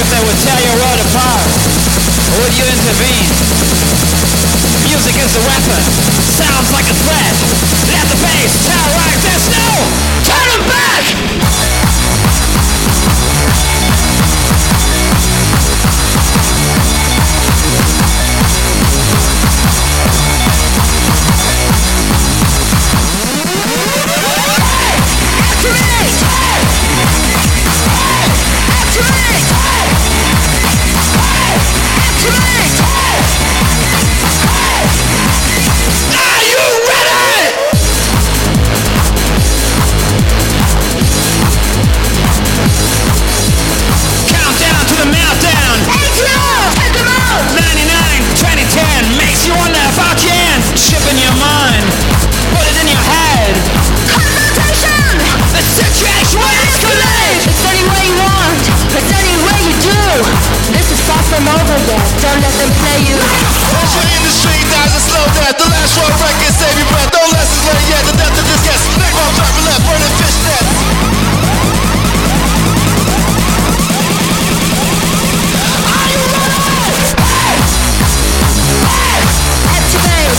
that would tear your world apart? Or would you intervene? Music is the weapon, sounds like a threat. Let the bass terrorize, there's no turning back! In your mind, put it in your head. Confrontation! The situation will escalate! It's any way you want, it's any way you do. This is far from over yet, don't let them play you. As your industry dies a slow death, the last road record, save your breath. No lessons learned yet, the depth of this gets. Napalm driving left, burning fish nets. Are you ready? Activate!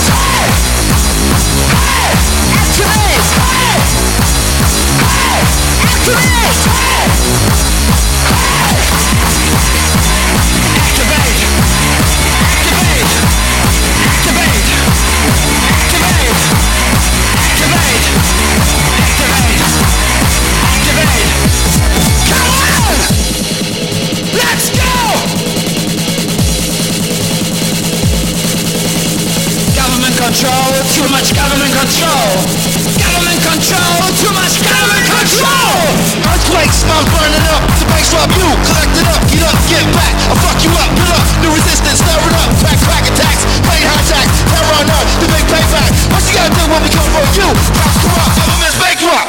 Control, too much government control. Government control, too much government control. Earthquakes, mouth burning up. The banks rob you, collect it up. Get up, get back. I'll fuck you up, get up. New resistance, stir it up. Crack attacks, plane hijacks. Terror on earth, the big payback. What you gotta do when we come for you? Cops corrupt, government's bankrupt.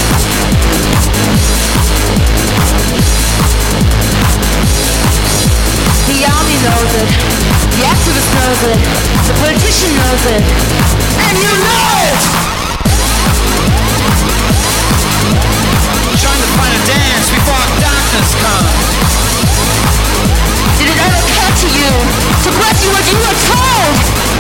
The army knows it, the activist knows it, the politician knows it, and you know it! Trying to find a dance before darkness comes. Did it ever occur to you to grant you what you were told?